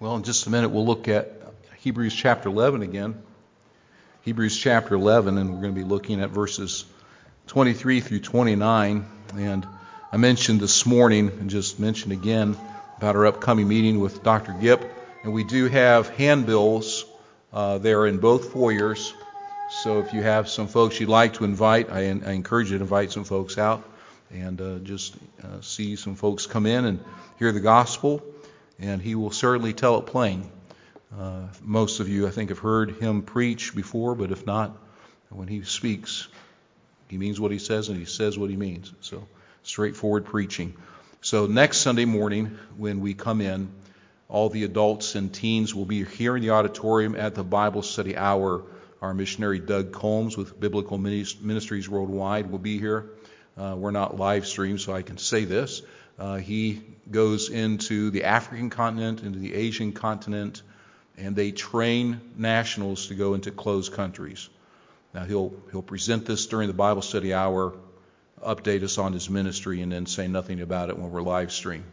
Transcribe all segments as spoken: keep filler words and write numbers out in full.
Well, in just a minute, we'll look at Hebrews chapter eleven again. Hebrews chapter eleven, and we're going to be looking at verses twenty-three through twenty-nine. And I mentioned this morning, and just mentioned again, about our upcoming meeting with Doctor Gipp. And we do have handbills uh, there in both foyers. So if you have some folks you'd like to invite, I, I encourage you to invite some folks out and uh, just uh, see some folks come in and hear the gospel. And he will certainly tell it plain. Uh, most of you, I think, have heard him preach before, but if not, when he speaks, he means what he says, and he says what he means. So, straightforward preaching. So, next Sunday morning, when we come in, all the adults and teens will be here in the auditorium at the Bible study hour. Our missionary Doug Combs with Biblical Ministries Worldwide will be here. Uh, we're not live streamed, so I can say this. Uh, he goes into the African continent, into the Asian continent, and they train nationals to go into closed countries. Now he'll he'll present this during the Bible study hour, update us on his ministry, and then say nothing about it when we're live stream.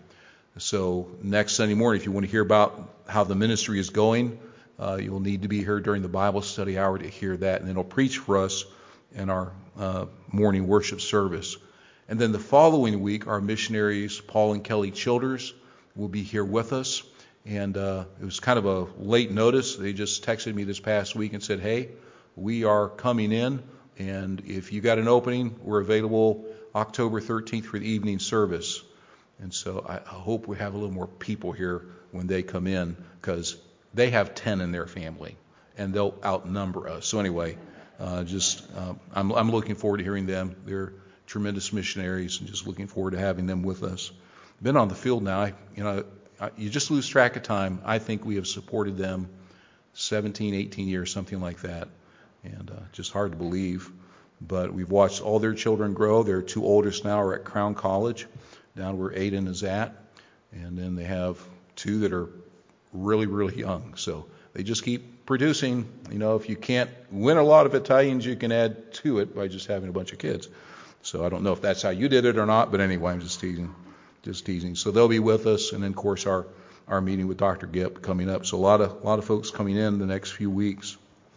So next Sunday morning, if you want to hear about how the ministry is going, uh, you'll need to be here during the Bible study hour to hear that, and then he'll preach for us in our uh, morning worship service. And then the following week, our missionaries, Paul and Kelly Childers, will be here with us. And uh, it was kind of a late notice. They just texted me this past week and said, hey, we are coming in, and if you got an opening, we're available October thirteenth for the evening service. And so I, I hope we have a little more people here when they come in, because they have ten in their family, and they'll outnumber us. So anyway, uh, just uh, I'm, I'm looking forward to hearing them. They're tremendous missionaries, and just looking forward to having them with us. Been on the field now. I, you know, I, you just lose track of time. I think we have supported them seventeen, eighteen years, something like that, and uh, just hard to believe. But we've watched all their children grow. Their two oldest now are at Crown College, down where Aiden is at, and then they have two that are really, really young. So they just keep producing. You know, if you can't win a lot of Italians, you can add to it by just having a bunch of kids. So I don't know if that's how you did it or not, but anyway, I'm just teasing, just teasing. So they'll be with us, and then of course our, our meeting with Doctor Gipp coming up. So a lot of a lot of folks coming in the next few weeks.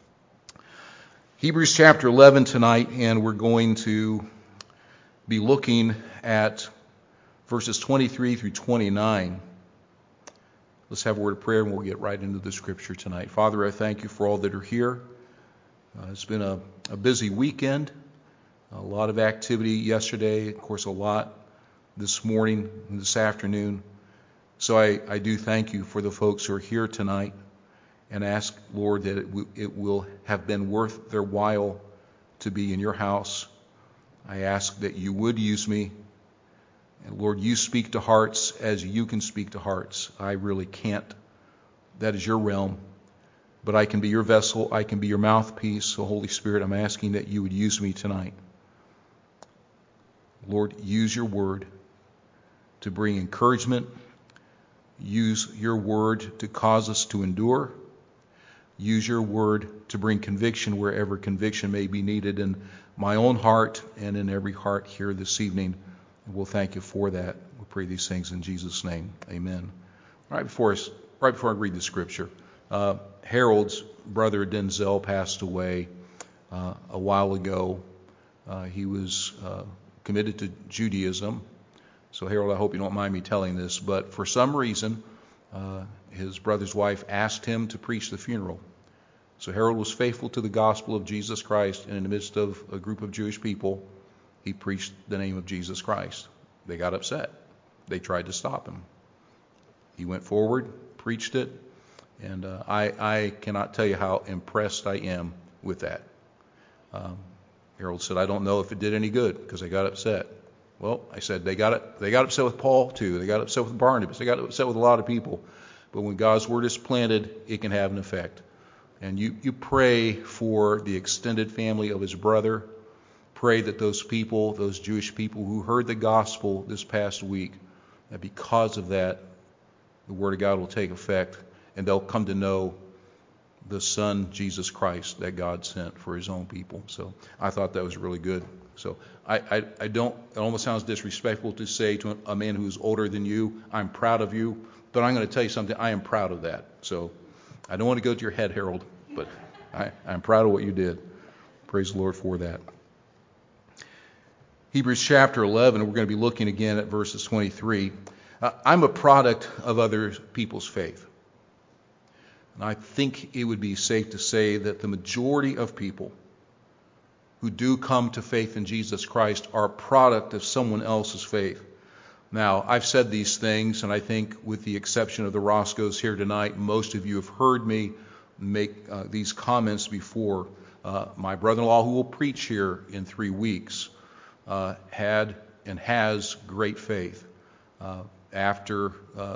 Hebrews chapter eleven tonight, and we're going to be looking at verses twenty-three through twenty-nine. Let's have a word of prayer, and we'll get right into the scripture tonight. Father, I thank you for all that are here. Uh, it's been a, a busy weekend. A lot of activity yesterday, of course, a lot this morning and this afternoon. So I, I do thank you for the folks who are here tonight, and ask, Lord, that it, w- it will have been worth their while to be in your house. I ask that you would use me. And Lord, you speak to hearts as you can speak to hearts. I really can't. That is your realm. But I can be your vessel. I can be your mouthpiece. So Holy Spirit, I'm asking that you would use me tonight. Lord, use your word to bring encouragement. Use your word to cause us to endure. Use your word to bring conviction wherever conviction may be needed in my own heart and in every heart here this evening. And we'll thank you for that. We pray these things in Jesus' name. Amen. Right before us, right before I read the scripture, uh, Harold's brother Denzel passed away uh, a while ago. Uh, he was uh, committed to Judaism. So Harold, I hope you don't mind me telling this, but for some reason, uh, his brother's wife asked him to preach the funeral. So Harold was faithful to the gospel of Jesus Christ, and in the midst of a group of Jewish people, he preached the name of Jesus Christ. They got upset. They tried to stop him. He went forward, preached it, and uh, I, I cannot tell you how impressed I am with that. Um, Harold said, I don't know if it did any good because they got upset. Well, I said, they got it. They got upset with Paul too. They got upset with Barnabas. They got upset with a lot of people. But when God's word is planted, it can have an effect. And you, you pray for the extended family of his brother. Pray that those people, those Jewish people who heard the gospel this past week, that because of that, the word of God will take effect, and they'll come to know the Son, Jesus Christ, that God sent for his own people. So I thought that was really good. So I, I, I don't, it almost sounds disrespectful to say to a man who's older than you, I'm proud of you, but I'm going to tell you something, I am proud of that. So I don't want to go to your head, Harold, but I, I'm proud of what you did. Praise the Lord for that. Hebrews chapter eleven, we're going to be looking again at verses twenty-three. Uh, I'm a product of other people's faith. And I think it would be safe to say that the majority of people who do come to faith in Jesus Christ are a product of someone else's faith. Now, I've said these things, and I think with the exception of the Roscoes here tonight, most of you have heard me make uh, these comments before. Uh, my brother-in-law, who will preach here in three weeks, uh, had and has great faith. Uh, after uh,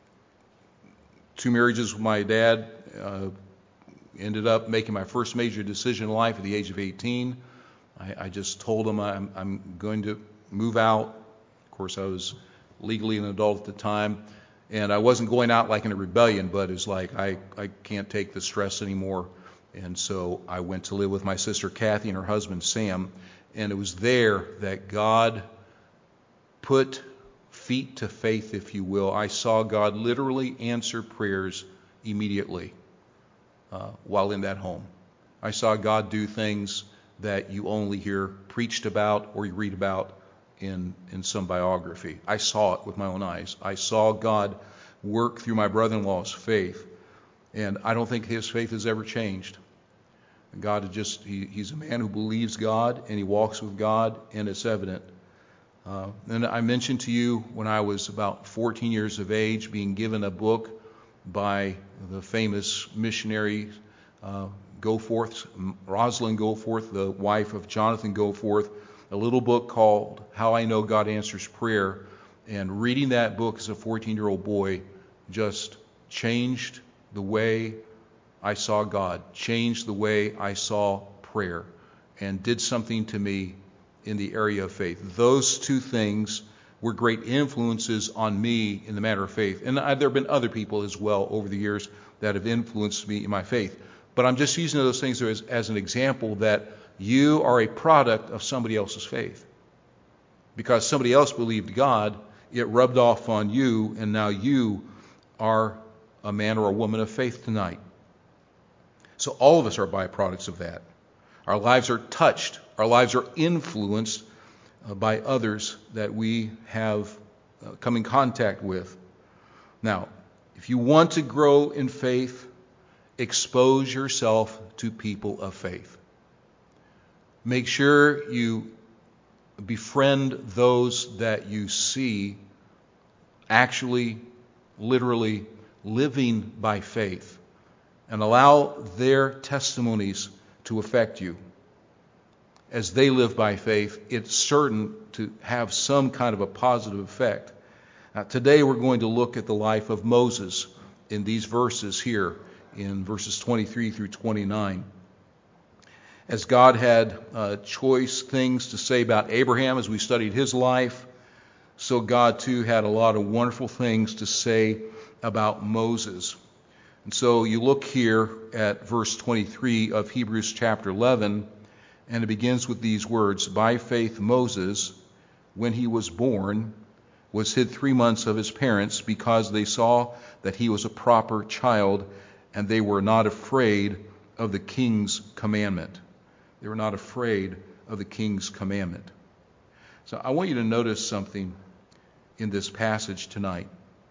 two marriages with my dad, uh, ended up making my first major decision in life at the age of eighteen. I, I just told him I'm, I'm going to move out. Of course, I was legally an adult at the time, and I wasn't going out like in a rebellion, but it's like I, I can't take the stress anymore. And so I went to live with my sister Kathy and her husband Sam, and it was there that God put feet to faith, if you will. I saw God literally answer prayers immediately uh, while in that home. I saw God do things that you only hear preached about or you read about in, in some biography. I saw it with my own eyes. I saw God work through my brother-in-law's faith, and I don't think his faith has ever changed. God is just, he, he's a man who believes God, and he walks with God, and it's evident. Uh, and I mentioned to you when I was about fourteen years of age, being given a book by the famous missionary uh, Goforth, Rosalind Goforth, the wife of Jonathan Goforth, a little book called How I Know God Answers Prayer. And reading that book as a fourteen-year-old boy just changed the way I saw God, changed the way I saw prayer, and did something to me in the area of faith. Those two things were great influences on me in the matter of faith. And I, there have been other people as well over the years that have influenced me in my faith. But I'm just using those things as, as an example that you are a product of somebody else's faith. Because somebody else believed God, it rubbed off on you, and now you are a man or a woman of faith tonight. So all of us are byproducts of that. Our lives are touched. Our lives are influenced uh, by others that we have uh, come in contact with. Now, if you want to grow in faith, expose yourself to people of faith. Make sure you befriend those that you see actually, literally living by faith, and allow their testimonies to affect you. As they live by faith, it's certain to have some kind of a positive effect. Now, today we're going to look at the life of Moses in these verses here, in verses twenty-three through twenty-nine. As God had uh, choice things to say about Abraham as we studied his life, so God too had a lot of wonderful things to say about Moses. And so you look here at verse twenty-three of Hebrews chapter eleven, and it begins with these words: By faith Moses, when he was born, was hid three months of his parents, because they saw that he was a proper child, and they were not afraid of the king's commandment. They were not afraid of the king's commandment. So I want you to notice something in this passage tonight.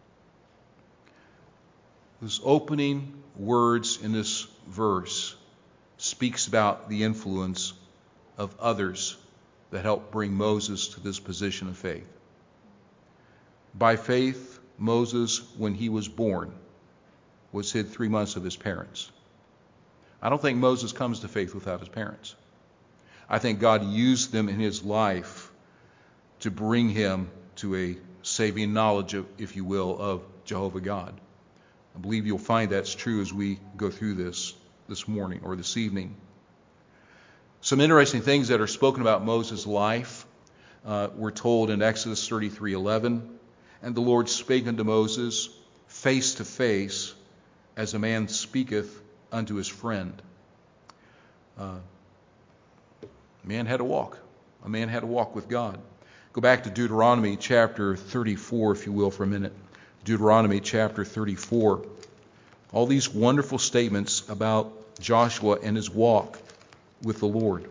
Those opening words in this verse speaks about the influence of others that helped bring Moses to this position of faith. By faith, Moses, when he was born, was hid three months of his parents. I don't think Moses comes to faith without his parents. I think God used them in his life to bring him to a saving knowledge, of, if you will, of Jehovah God. I believe you'll find that's true as we go through this this morning or this evening. Some interesting things that are spoken about Moses' life. Uh, we're told in Exodus thirty-three eleven, and the Lord spake unto Moses face to face, as a man speaketh unto his friend. Uh, a man had to walk. A man had to walk with God. Go back to Deuteronomy chapter thirty-four, if you will, for a minute. Deuteronomy chapter thirty-four. All these wonderful statements about Joshua and his walk with the Lord.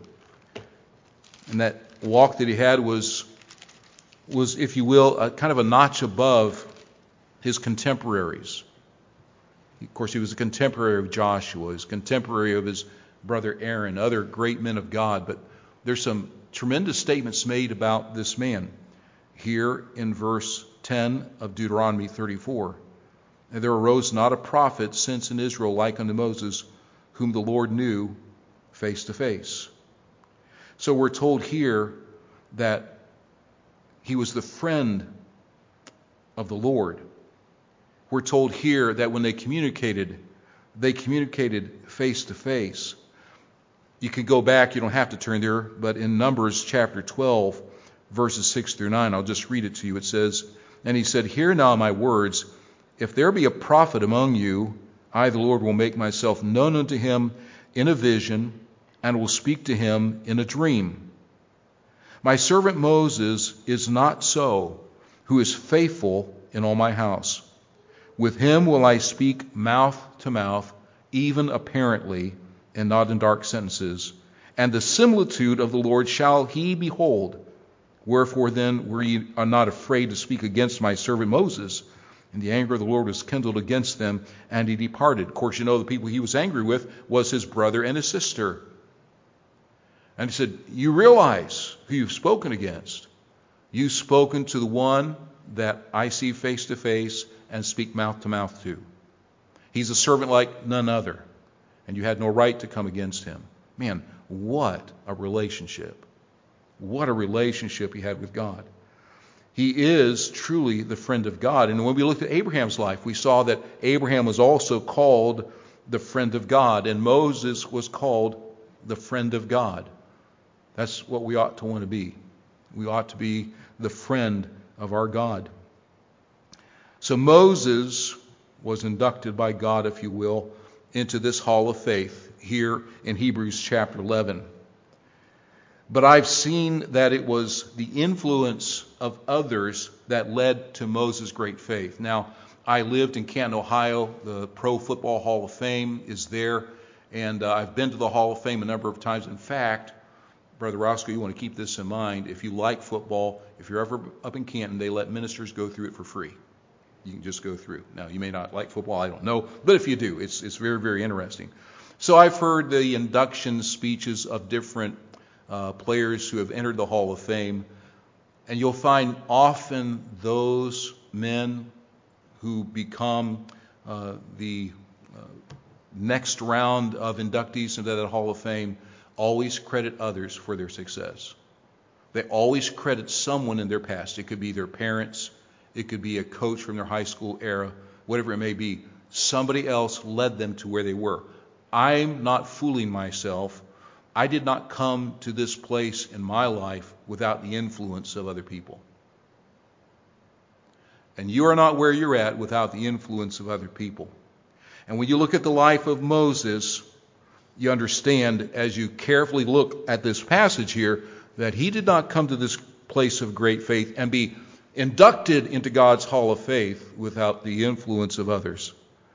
And that walk that he had was, was if you will, a, kind of a notch above his contemporaries. Of course, he was a contemporary of Joshua, his contemporary of his brother Aaron, other great men of God. But there's some tremendous statements made about this man here in verse ten of Deuteronomy thirty-four. And there arose not a prophet since in Israel like unto Moses, whom the Lord knew face to face. So we're told here that he was the friend of the Lord. We're told here that when they communicated, they communicated face to face. You can go back, you don't have to turn there, but in Numbers chapter twelve, verses six through nine, I'll just read it to you. It says, And he said, Hear now my words. If there be a prophet among you, I, the Lord, will make myself known unto him in a vision, and will speak to him in a dream. My servant Moses is not so, who is faithful in all my house. With him will I speak mouth to mouth, even apparently, and not in dark sentences. And the similitude of the Lord shall he behold. Wherefore then were ye are not afraid to speak against my servant Moses? And the anger of the Lord was kindled against them, and he departed. Of course, you know the people he was angry with was his brother and his sister. And he said, you realize who you've spoken against. You've spoken to the one that I see face to face and speak mouth to mouth to. He's a servant like none other, and you had no right to come against him. Man, what a relationship. What a relationship he had with God. He is truly the friend of God. And when we looked at Abraham's life, we saw that Abraham was also called the friend of God, and Moses was called the friend of God. That's what we ought to want to be. We ought to be the friend of our God. So Moses was inducted by God, if you will, into this hall of faith here in Hebrews chapter eleven. But I've seen that it was the influence of others that led to Moses' great faith. Now, I lived in Canton, Ohio. The Pro Football Hall of Fame is there, and uh, I've been to the Hall of Fame a number of times. In fact, Brother Roscoe, you want to keep this in mind. If you like football, if you're ever up in Canton, they let ministers go through it for free. You can just go through. Now, you may not like football, I don't know, but if you do, it's it's very, very interesting. So I've heard the induction speeches of different uh, players who have entered the Hall of Fame, and you'll find often those men who become uh, the uh, next round of inductees into that Hall of Fame always credit others for their success. They always credit someone in their past. It could be their parents. It could be a coach from their high school era, whatever it may be. Somebody else led them to where they were. I'm not fooling myself. I did not come to this place in my life without the influence of other people. And you are not where you're at without the influence of other people. And when you look at the life of Moses, you understand as you carefully look at this passage here that he did not come to this place of great faith and be inducted into God's hall of faith without the influence of others.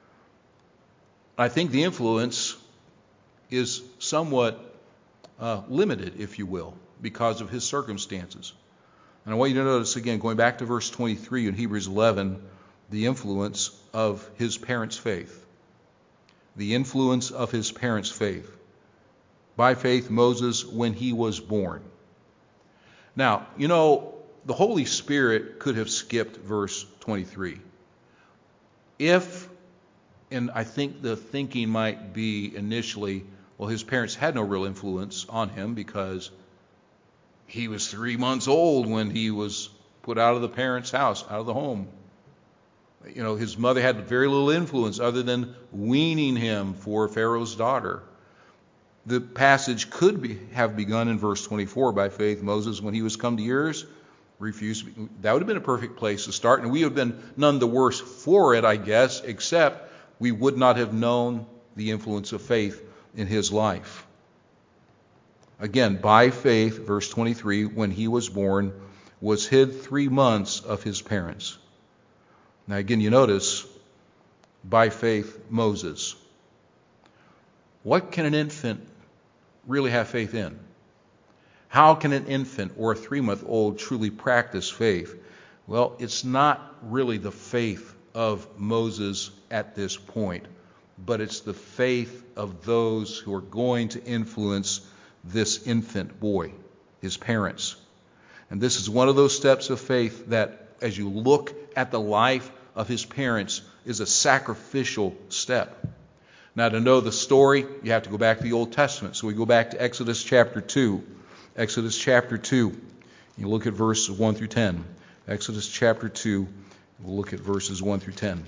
I think the influence is somewhat uh, limited, if you will, because of his circumstances. And I want you to notice again, going back to verse twenty-three in Hebrews eleven, the influence of his parents' faith. The influence of his parents' faith. By faith, Moses, when he was born. Now, you know, the Holy Spirit could have skipped verse twenty-three. If, and I think the thinking might be initially, well, his parents had no real influence on him because he was three months old when he was put out of the parents' house, out of the home. You know, his mother had very little influence other than weaning him for Pharaoh's daughter. The passage could be, have begun in verse twenty-four. By faith, Moses, when he was come to years, refused. That would have been a perfect place to start, and we would have been none the worse for it, I guess, except we would not have known the influence of faith in his life. Again, by faith, verse twenty-three, when he was born, was hid three months of his parents. Now again, you notice, by faith, Moses. What can an infant really have faith in? How can an infant or a three-month-old truly practice faith? Well, it's not really the faith of Moses at this point, but it's the faith of those who are going to influence this infant boy, his parents. And this is one of those steps of faith that, as you look at the life of his parents, is a sacrificial step. Now, to know the story, you have to go back to the Old Testament. So we go back to Exodus chapter two. Exodus chapter two. You look at verses one through ten. Exodus chapter two. We'll look at verses one through ten.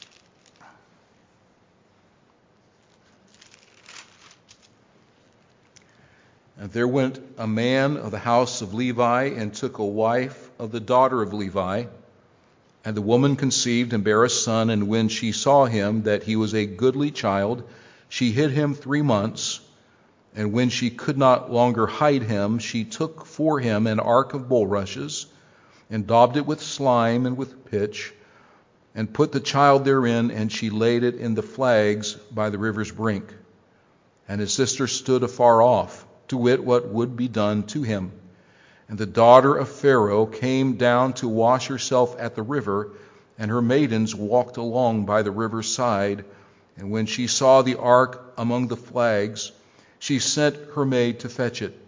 And there went a man of the house of Levi and took a wife of the daughter of Levi. And the woman conceived and bare a son, and when she saw him, that he was a goodly child, she hid him three months. And when she could not longer hide him, she took for him an ark of bulrushes, and daubed it with slime and with pitch, and put the child therein, and she laid it in the flags by the river's brink. And his sister stood afar off, to wit what would be done to him. And the daughter of Pharaoh came down to wash herself at the river, and her maidens walked along by the river's side. And when she saw the ark among the flags, she sent her maid to fetch it.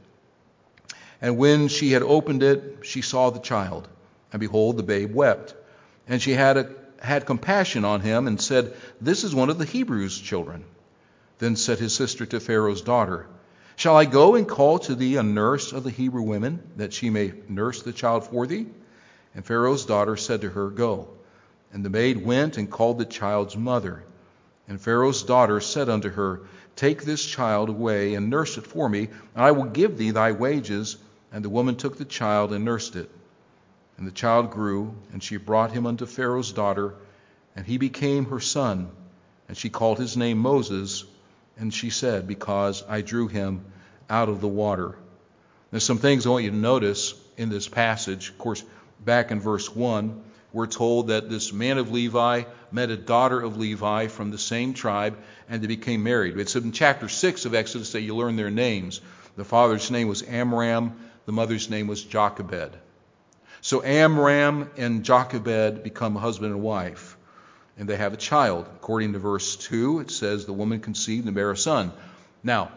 And when she had opened it, she saw the child, and behold, the babe wept. And she had a, had compassion on him, and said, "This is one of the Hebrews' children." Then said his sister to Pharaoh's daughter, "Shall I go and call to thee a nurse of the Hebrew women, that she may nurse the child for thee?" And Pharaoh's daughter said to her, "Go." And the maid went and called the child's mother. And Pharaoh's daughter said unto her, "Take this child away and nurse it for me, and I will give thee thy wages." And the woman took the child and nursed it. And the child grew, and she brought him unto Pharaoh's daughter, and he became her son. And she called his name Moses, and she said, "Because I drew him out of the water." There's some things I want you to notice in this passage. Of course, back in verse one, we're told that this man of Levi met a daughter of Levi from the same tribe, and they became married. It's in chapter six of Exodus that you learn their names. The father's name was Amram. The mother's name was Jochebed. So Amram and Jochebed become husband and wife, and they have a child. According to verse two, it says the woman conceived and bare a son. Now,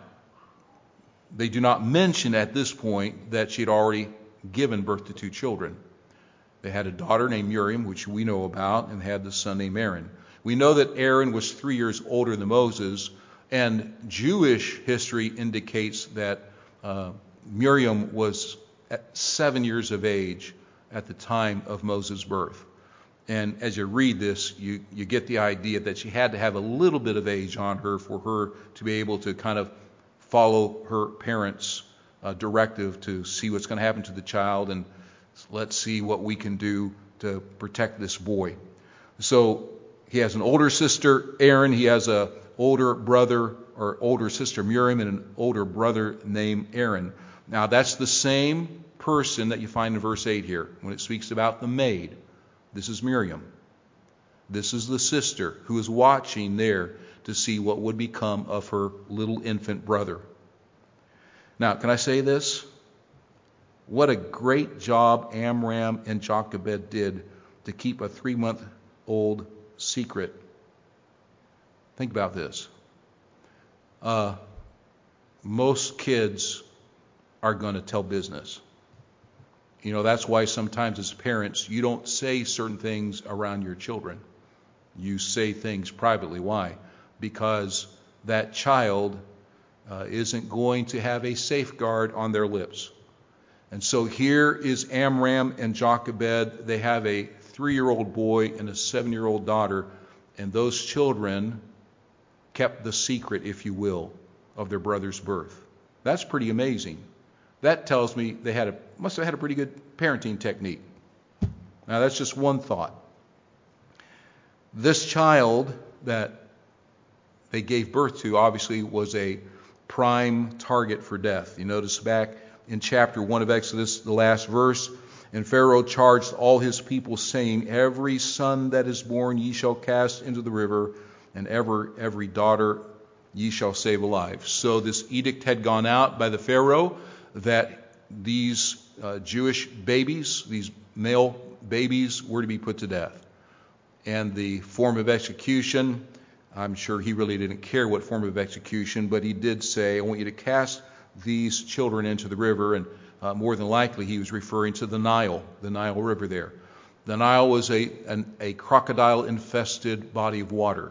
they do not mention at this point that she had already given birth to two children. They had a daughter named Miriam, which we know about, and had the son named Aaron. We know that Aaron was three years older than Moses, and Jewish history indicates that uh, Miriam was at seven years of age at the time of Moses' birth. And as you read this, you, you get the idea that she had to have a little bit of age on her for her to be able to kind of follow her parents' uh, directive to see what's going to happen to the child, and let's see what we can do to protect this boy. So he has an older sister, Aaron. He has an older brother or older sister, Miriam, and an older brother named Aaron. Now that's the same person that you find in verse eight here when it speaks about the maid. This is Miriam. This is the sister who is watching there to see what would become of her little infant brother. Now, can I say this? What a great job Amram and Jochebed did to keep a three-month-old secret. Think about this. Uh, most kids are going to tell business. You know, that's why sometimes as parents, you don't say certain things around your children. You say things privately. Why? Because that child uh, isn't going to have a safeguard on their lips. And so here is Amram and Jochebed. They have a three-year-old boy and a seven-year-old daughter, and those children kept the secret, if you will, of their brother's birth. That's pretty amazing. That tells me they had a must have had a pretty good parenting technique. Now that's just one thought. This child that they gave birth to obviously was a prime target for death. You notice back in chapter one of Exodus, the last verse, and Pharaoh charged all his people, saying, every son that is born ye shall cast into the river, and ever every daughter ye shall save alive. So this edict had gone out by the Pharaoh that these uh, Jewish babies, these male babies, were to be put to death. And the form of execution, I'm sure he really didn't care what form of execution, but he did say, I want you to cast these children into the river. And uh, more than likely he was referring to the Nile, the Nile River there. The Nile was a, an, a crocodile-infested body of water.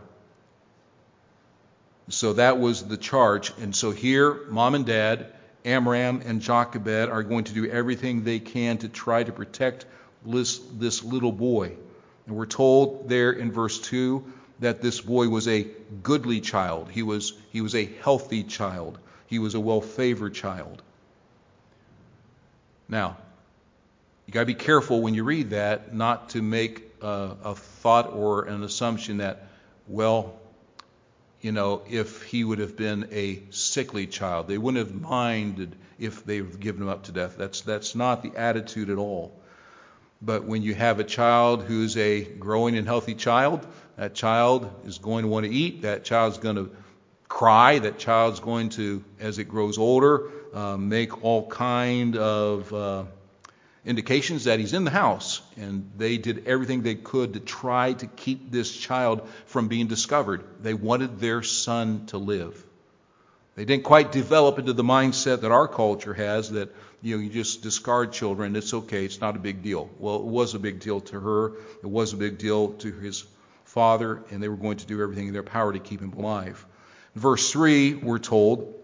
So that was the charge. And so here, mom and dad, Amram and Jochebed, are going to do everything they can to try to protect this, this little boy. And we're told there in verse two that this boy was a goodly child. He was, he was a healthy child. He was a well-favored child. Now, you got to be careful when you read that not to make a, a thought or an assumption that, well, you know, if he would have been a sickly child, they wouldn't have minded if they've given him up to death. That's that's not the attitude at all. But when you have a child who's a growing and healthy child, that child is going to want to eat. That child's going to cry. That child's going to, as it grows older, uh, make all kind of uh, indications that he's in the house. And they did everything they could to try to keep this child from being discovered. They wanted their son to live. They didn't quite develop into the mindset that our culture has, that you know you just discard children, it's okay, it's not a big deal. Well, it was a big deal to her. It was a big deal to his father, and they were going to do everything in their power to keep him alive. In verse three, we're told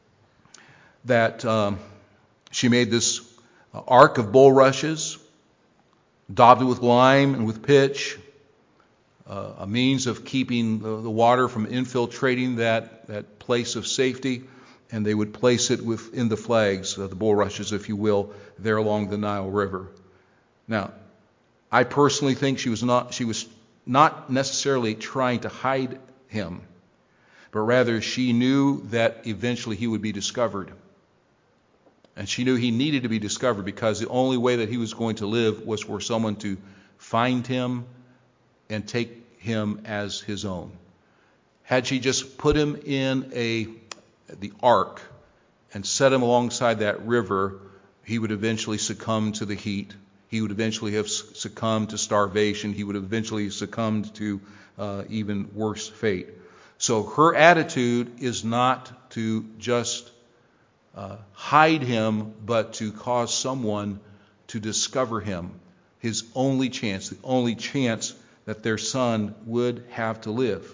that um, she made this ark of bulrushes, daubed it with lime and with pitch, uh, a means of keeping the, the water from infiltrating that, that place of safety. And they would place it within the flags, uh, the bulrushes, if you will, there along the Nile River. Now, I personally think she was not she was not necessarily trying to hide him, but rather she knew that eventually he would be discovered. And she knew he needed to be discovered because the only way that he was going to live was for someone to find him and take him as his own. Had she just put him in a the ark and set him alongside that river, he would eventually succumb to the heat. He would eventually have succumbed to starvation. He would have eventually succumbed to uh, even worse fate. So her attitude is not to just uh, hide him, but to cause someone to discover him. His only chance, the only chance that their son would have to live.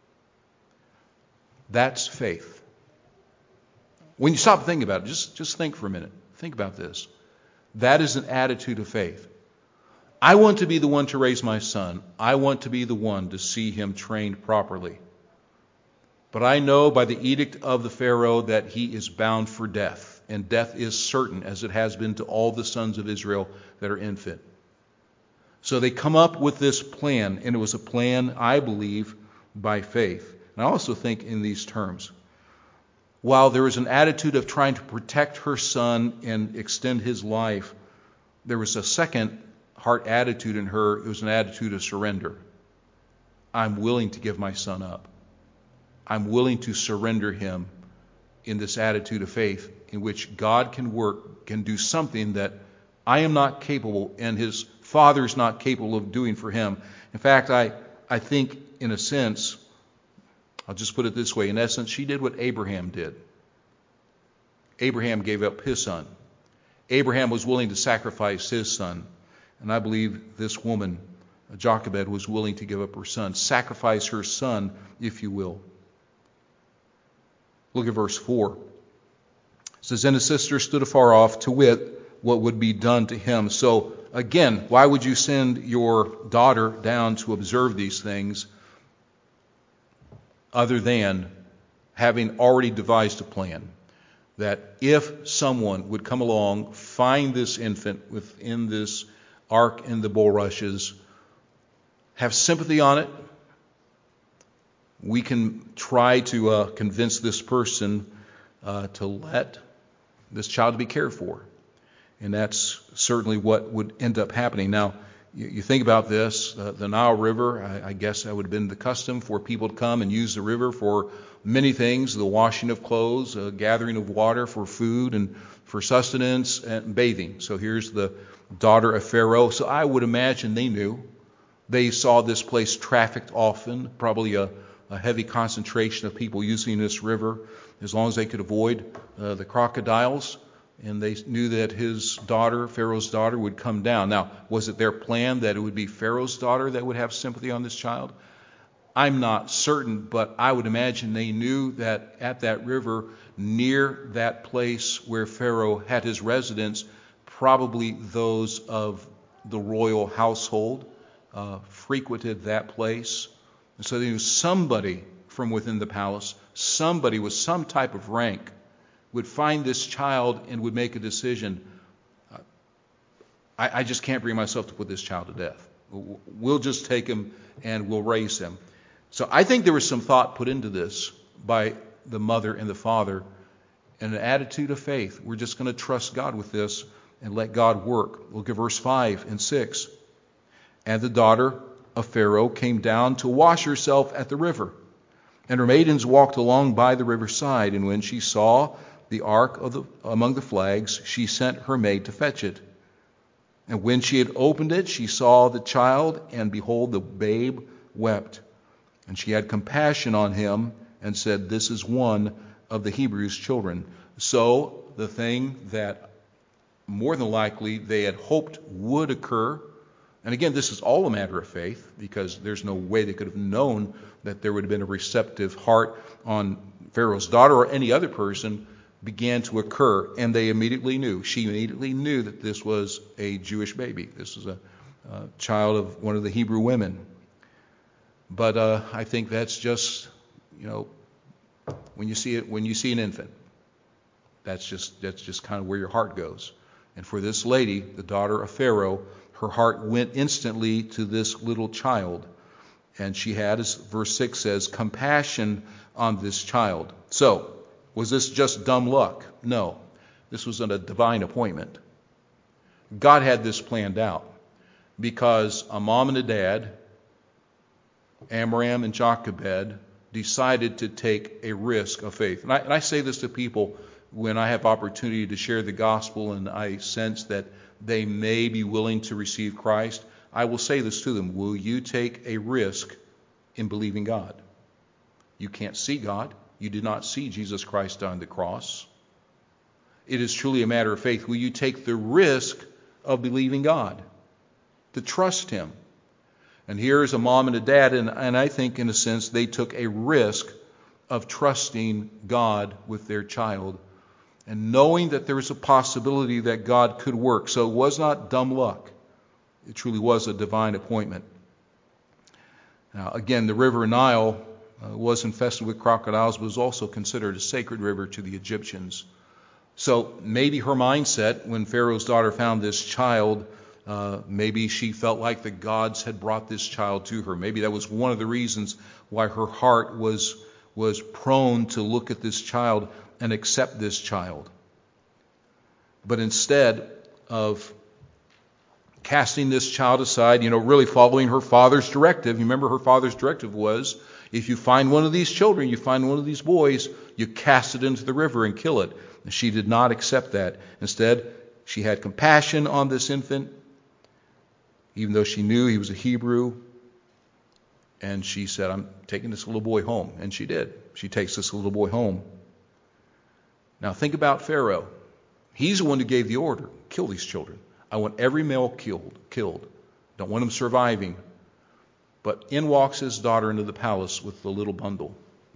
That's faith. When you stop thinking about it, just, just think for a minute. Think about this. That is an attitude of faith. I want to be the one to raise my son. I want to be the one to see him trained properly. But I know by the edict of the Pharaoh that he is bound for death. And death is certain, as it has been to all the sons of Israel that are infant. So they come up with this plan, and it was a plan, I believe, by faith. And I also think in these terms. While there was an attitude of trying to protect her son and extend his life, there was a second heart attitude in her. It was an attitude of surrender. I'm willing to give my son up. I'm willing to surrender him in this attitude of faith in which God can work, can do something that I am not capable and his father's not capable of doing for him. In fact, I, I think in a sense, I'll just put it this way. In essence, she did what Abraham did. Abraham gave up his son. Abraham was willing to sacrifice his son. And I believe this woman, Jochebed, was willing to give up her son. Sacrifice her son, if you will. Look at verse four. It says, and his sister stood afar off to wit what would be done to him. So, again, why would you send your daughter down to observe these things other than having already devised a plan that if someone would come along, find this infant within this ark in the bulrushes, have sympathy on it, we can try to uh, convince this person uh, to let this child be cared for. And that's certainly what would end up happening. Now, you, you think about this, uh, the Nile River, I, I guess that would have been the custom for people to come and use the river for many things, the washing of clothes, uh, gathering of water for food and for sustenance and bathing. So here's the daughter of Pharaoh. So I would imagine they knew. They saw this place trafficked often, probably a, a heavy concentration of people using this river, as long as they could avoid uh, the crocodiles. And they knew that his daughter, Pharaoh's daughter, would come down. Now, was it their plan that it would be Pharaoh's daughter that would have sympathy on this child? I'm not certain, but I would imagine they knew that at that river, near that place where Pharaoh had his residence, probably those of the royal household uh, frequented that place. And so they knew somebody from within the palace, somebody with some type of rank, would find this child and would make a decision. I, I just can't bring myself to put this child to death. We'll just take him and we'll raise him. So I think there was some thought put into this by the mother and the father, and an attitude of faith. We're just going to trust God with this and let God work. Look at verse five and six. And the daughter of Pharaoh came down to wash herself at the river, and her maidens walked along by the riverside. And when she saw the ark of the, among the flags, she sent her maid to fetch it. And when she had opened it, she saw the child, and behold, the babe wept. And she had compassion on him and said, "This is one of the Hebrews' children." So the thing that more than likely they had hoped would occur, and again, this is all a matter of faith, because there's no way they could have known that there would have been a receptive heart on Pharaoh's daughter or any other person, began to occur. And they immediately knew. She immediately knew that this was a Jewish baby. This was a, a child of one of the Hebrew women. But uh, I think that's just, you know, when you see it, when you see an infant, that's just that's just kind of where your heart goes. And for this lady, the daughter of Pharaoh, her heart went instantly to this little child. And she had, as verse six says, compassion on this child. So, was this just dumb luck? No. This was a divine appointment. God had this planned out, because a mom and a dad, Amram and Jochebed, decided to take a risk of faith. And I, and I say this to people when I have opportunity to share the gospel and I sense that they may be willing to receive Christ. I will say this to them: will you take a risk in believing God? You can't see God. You did not see Jesus Christ on the cross. It is truly a matter of faith. Will you take the risk of believing God, to trust Him? And here's a mom and a dad, and, and I think in a sense they took a risk of trusting God with their child and knowing that there was a possibility that God could work. So it was not dumb luck. It truly was a divine appointment. Now, again, the river Nile uh, was infested with crocodiles, but was also considered a sacred river to the Egyptians. So maybe her mindset when Pharaoh's daughter found this child, uh, maybe she felt like the gods had brought this child to her. Maybe that was one of the reasons why her heart was was prone to look at this child and accept this child. But instead of casting this child aside, you know, really following her father's directive. You remember her father's directive was, if you find one of these children, you find one of these boys, you cast it into the river and kill it. And she did not accept that. Instead, she had compassion on this infant, even though she knew he was a Hebrew. And she said, I'm taking this little boy home. And she did. She takes this little boy home. Now think about Pharaoh. He's the one who gave the order, kill these children. I want every male killed. Killed. Don't want them surviving. But in walks his daughter into the palace with the little bundle.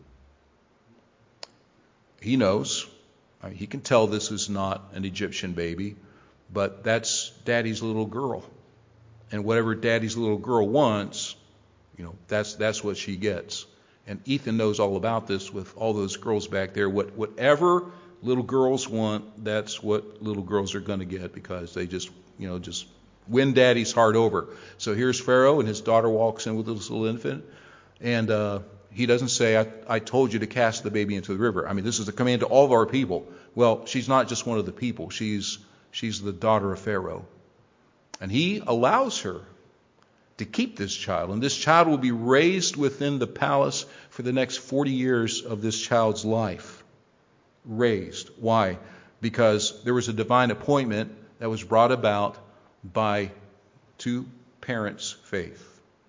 He knows. I mean, he can tell this is not an Egyptian baby, but that's daddy's little girl. And whatever daddy's little girl wants, you know, that's that's what she gets. And Ethan knows all about this with all those girls back there. What whatever little girls want, that's what little girls are going to get, because they just, you know, just win daddy's heart over. So here's Pharaoh, and his daughter walks in with this little infant, and uh, he doesn't say, I, I told you to cast the baby into the river. I mean, this is a command to all of our people. Well, she's not just one of the people. She's, she's the daughter of Pharaoh. And he allows her to keep this child. And this child will be raised within the palace for the next forty years of this child's life. Raised. Why? Because there was a divine appointment that was brought about by two parents' faith.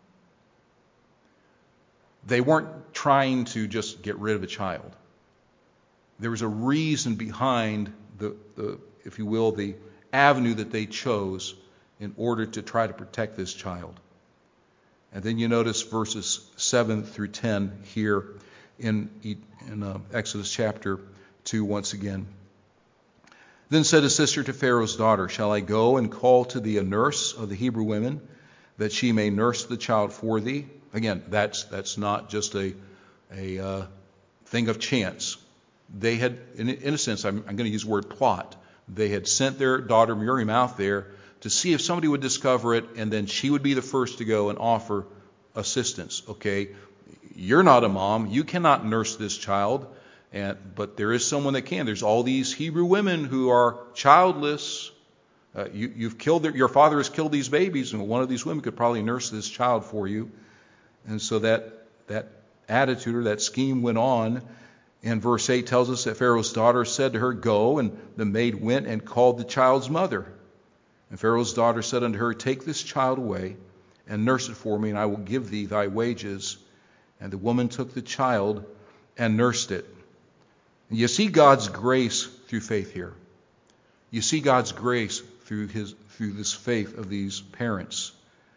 They weren't trying to just get rid of a child. There was a reason behind the, the, if you will, the avenue that they chose in order to try to protect this child. And then you notice verses seven through ten here in, in uh, Exodus chapter two once again. Then said his sister to Pharaoh's daughter, shall I go and call to thee a nurse of the Hebrew women, that she may nurse the child for thee? Again, that's that's not just a a uh, thing of chance. They had, in, in a sense, I'm, I'm going to use the word plot. They had sent their daughter Miriam out there to see if somebody would discover it, and then she would be the first to go and offer assistance. Okay, you're not a mom. You cannot nurse this child, and but there is someone that can. There's all these Hebrew women who are childless. Uh, you, you've killed their, your father has killed these babies, and one of these women could probably nurse this child for you. And so that that attitude or that scheme went on. And verse eight tells us that Pharaoh's daughter said to her, go, and the maid went and called the child's mother. And Pharaoh's daughter said unto her, take this child away and nurse it for me, and I will give thee thy wages. And the woman took the child and nursed it. And you see God's grace through faith here. You see God's grace through his through this faith of these parents.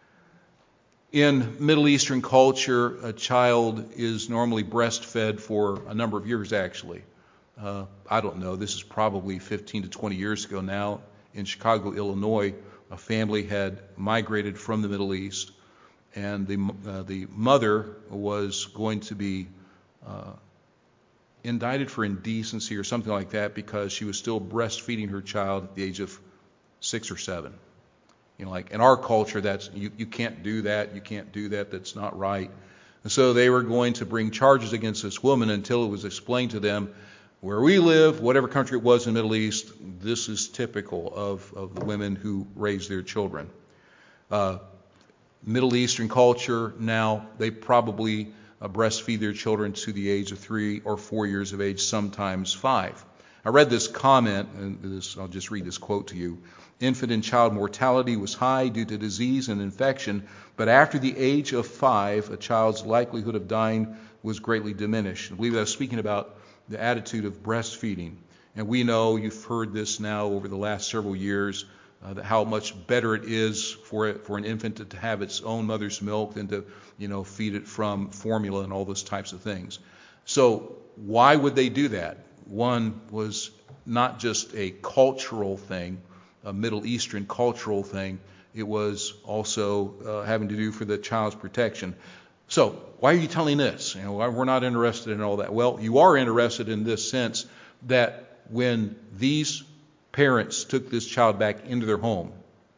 In Middle Eastern culture, a child is normally breastfed for a number of years, actually. Uh, I don't know. This is probably fifteen to twenty years ago now. In Chicago, Illinois, a family had migrated from the Middle East, and the uh, the mother was going to be uh, indicted for indecency or something like that because she was still breastfeeding her child at the age of six or seven. You know, like in our culture, that's you, you can't do that. You can't do that. That's not right. And so they were going to bring charges against this woman until it was explained to them, where we live, whatever country it was in the Middle East, this is typical of, of the women who raise their children. Uh, Middle Eastern culture now, they probably uh, breastfeed their children to the age of three or four years of age, sometimes five. I read this comment, and this, I'll just read this quote to you. Infant and child mortality was high due to disease and infection, but after the age of five, a child's likelihood of dying was greatly diminished. I believe I was speaking about the attitude of breastfeeding. And we know, you've heard this now over the last several years, uh, that how much better it is for it, for an infant to, to have its own mother's milk than to, you know, feed it from formula and all those types of things. So why would they do that? One was not just a cultural thing, a Middle Eastern cultural thing. It was also uh, having to do for the child's protection. So why are you telling this? You know, we're not interested in all that. Well, you are interested in this sense that when these parents took this child back into their home,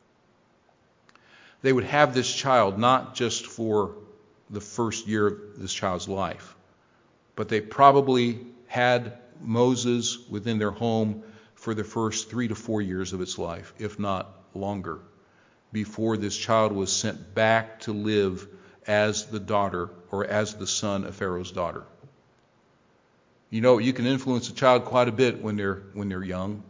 they would have this child not just for the first year of this child's life, but they probably had Moses within their home for the first three to four years of its life, if not longer, before this child was sent back to live as the daughter or as the son of Pharaoh's daughter. You know, you can influence a child quite a bit when they're when they're young.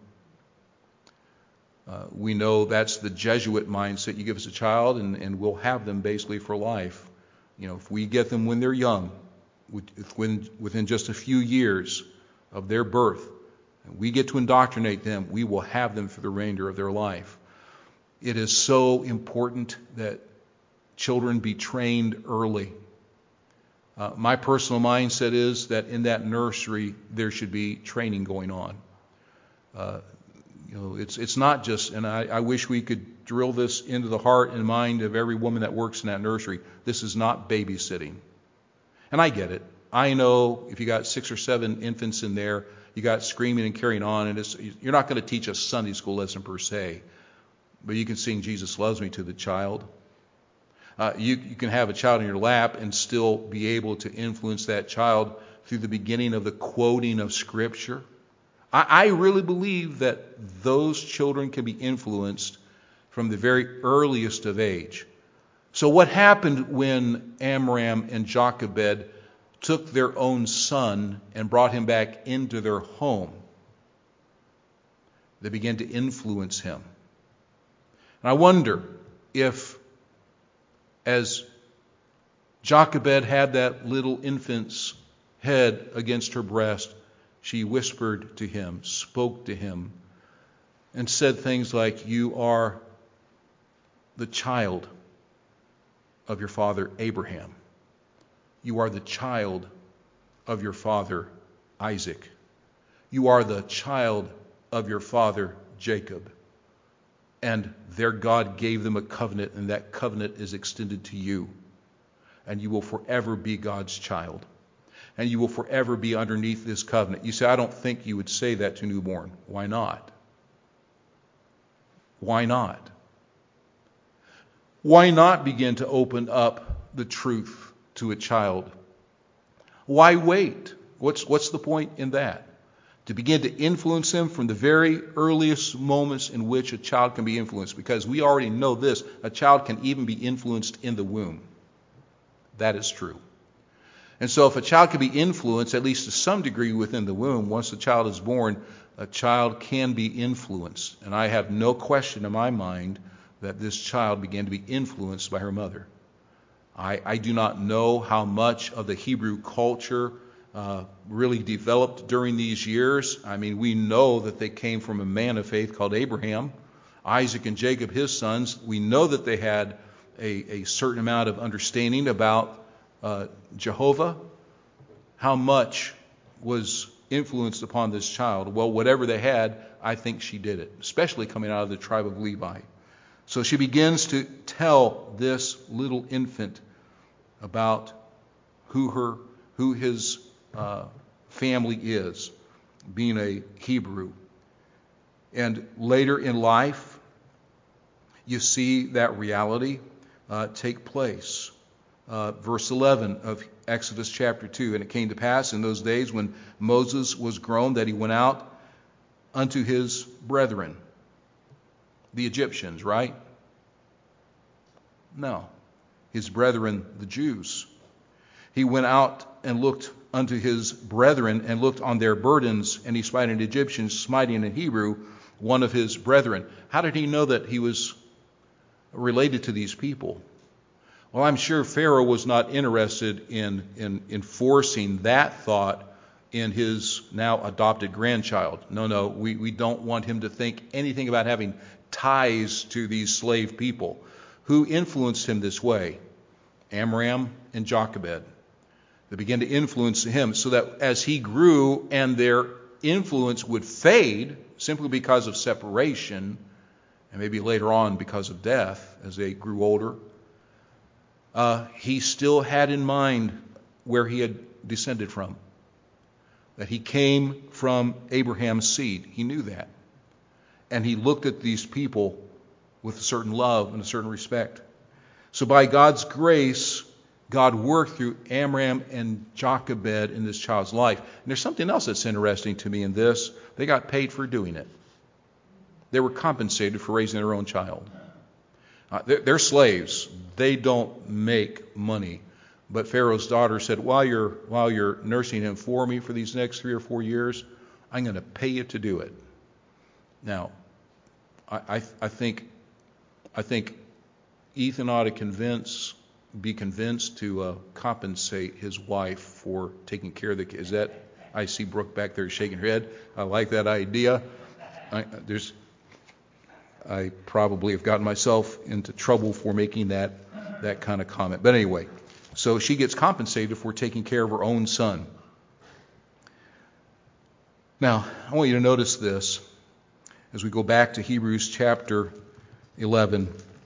Uh, we know that's the Jesuit mindset. You give us a child and, and we'll have them basically for life. You know, if we get them when they're young, within, within just a few years of their birth, and we get to indoctrinate them, we will have them for the remainder of their life. It is so important that children be trained early. Uh, my personal mindset is that in that nursery there should be training going on. Uh, you know, it's it's not just, and I, I wish we could drill this into the heart and mind of every woman that works in that nursery. This is not babysitting. And I get it. I know if you got six or seven infants in there, you got screaming and carrying on, and it's, you're not going to teach a Sunday school lesson per se, but you can sing Jesus Loves Me to the child. Uh, you, you can have a child in your lap and still be able to influence that child through the beginning of the quoting of Scripture. I, I really believe that those children can be influenced from the very earliest of age. So what happened when Amram and Jochebed took their own son and brought him back into their home? They began to influence him. And I wonder if, as Jochebed had that little infant's head against her breast, she whispered to him, spoke to him, and said things like, "You are the child of your father Abraham. You are the child of your father Isaac. You are the child of your father Jacob. And their God gave them a covenant, and that covenant is extended to you. And you will forever be God's child. And you will forever be underneath this covenant." You say, "I don't think you would say that to newborn." Why not? Why not? Why not begin to open up the truth to a child? Why wait? What's, what's the point in that? To begin to influence them from the very earliest moments in which a child can be influenced. Because we already know this, a child can even be influenced in the womb. That is true. And so if a child can be influenced, at least to some degree within the womb, once the child is born, a child can be influenced. And I have no question in my mind that this child began to be influenced by her mother. I, I do not know how much of the Hebrew culture uh, really developed during these years. I mean, we know that they came from a man of faith called Abraham, Isaac and Jacob, his sons. We know that they had a, a certain amount of understanding about uh, Jehovah. How much was influenced upon this child? Well, whatever they had, I think she did it, especially coming out of the tribe of Levi. So she begins to tell this little infant about who her, who his uh, family is, being a Hebrew. And later in life, you see that reality uh, take place. Uh, verse eleven of Exodus chapter two, "And it came to pass in those days when Moses was grown that he went out unto his brethren." The Egyptians, right? No. His brethren, the Jews. He went out and looked unto his brethren and looked on their burdens, and he smited an Egyptian, smiting a Hebrew, one of his brethren. How did he know that he was related to these people? Well, I'm sure Pharaoh was not interested in, in enforcing that thought in his now adopted grandchild. No, no, we, we don't want him to think anything about having ties to these slave people. Who influenced him this way? Amram and Jochebed. They began to influence him so that as he grew and their influence would fade simply because of separation, and maybe later on because of death as they grew older, uh, he still had in mind where he had descended from. That he came from Abraham's seed. He knew that. And he looked at these people with a certain love and a certain respect. So by God's grace, God worked through Amram and Jochebed in this child's life. And there's something else that's interesting to me in this. They got paid for doing it. They were compensated for raising their own child. Uh, they're, they're slaves. They don't make money. But Pharaoh's daughter said, while you're, while you're nursing him for me for these next three or four years, I'm going to pay you to do it. Now, I, I, I think I think Ethan ought to convince, be convinced to uh, compensate his wife for taking care of the kids. Is that? I see Brooke back there shaking her head. I like that idea. I, there's, I probably have gotten myself into trouble for making that that kind of comment. But anyway, so she gets compensated for taking care of her own son. Now, I want you to notice this as we go back to Hebrews chapter eleven.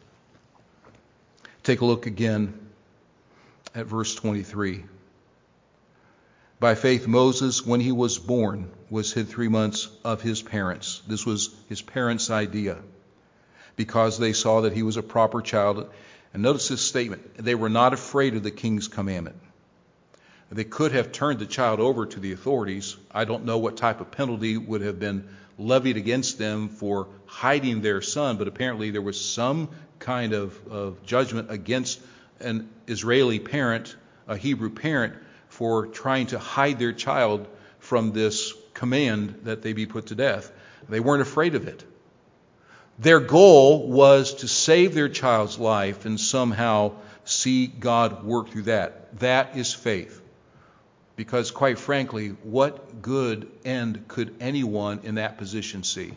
Take a look again at verse twenty-three. By faith, Moses, when he was born, was hid three months of his parents. This was his parents' idea, because they saw that he was a proper child, And notice this statement. They were not afraid of the king's commandment. They could have turned the child over to the authorities. I don't know what type of penalty would have been levied against them for hiding their son, but apparently there was some kind of, of judgment against an Israeli parent, a Hebrew parent, for trying to hide their child from this command that they be put to death. They weren't afraid of it. Their goal was to save their child's life and somehow see God work through that. That is faith. Because quite frankly, what good end could anyone in that position see?